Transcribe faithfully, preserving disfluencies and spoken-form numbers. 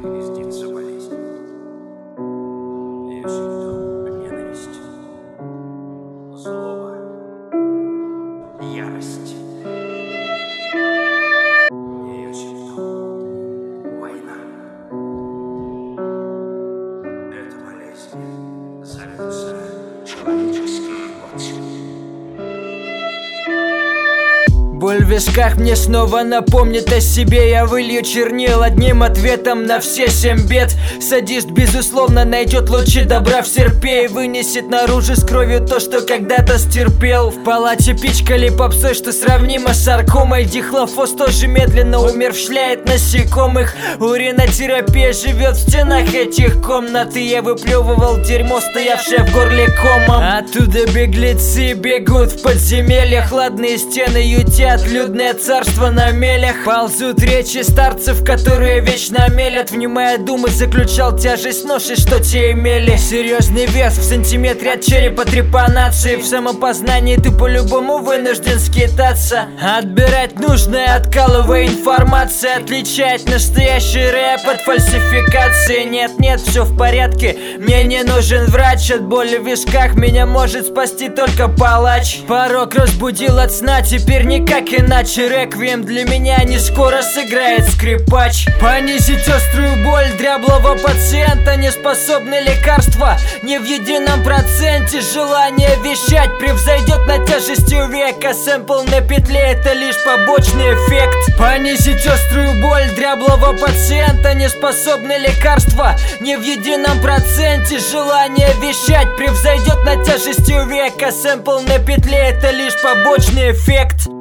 гнездится болезнь. Ее симптом — ненависть, злоба, ярость. Ее симптом — война. Эта болезнь зовется человеческие эмоции. Боль в висках мне снова напомнит о себе. Я вылью чернил одним ответом на все семь бед. Садист, безусловно, найдет лучи добра в серпе и вынесет наружу с кровью то, что когда-то стерпел. В палате пичкали попсой, что сравнимо с саркомой. Дихлофос тоже медленно умерщвляет насекомых. Уринотерапия живет в стенах этих комнат, и я выплевывал дерьмо, стоявшее в горле комом. Оттуда беглецы бегут в подземелья. Хладные стены ютят людное царство на мелях. Ползут речи старцев, которые вечно мелят. Внимая думы, заключал тяжесть ноши, что те имели. Серьезный вес в сантиметре от черепа трепанации. В самопознании ты по-любому вынужден скитаться. Отбирать нужное, откалывая информацию. Отличать настоящий рэп от фальсификации. Нет-нет, все в порядке, мне не нужен врач. От боли в висках меня может спасти только палач. Порог разбудил от сна, теперь никак иначе. Реквием для меня не скоро сыграет скрипач. Понизить острую боль дряблого пациента не способны лекарства. Не в едином проценте. Желание вещать превзойдет над тяжестью века. Сэмпл на петле — это лишь побочный эффект. Понизить острую боль дряблого пациента не способны лекарства. Не в едином проценте. Желание вещать превзойдет над тяжестью века. Сэмпл на петле — это лишь побочный эффект.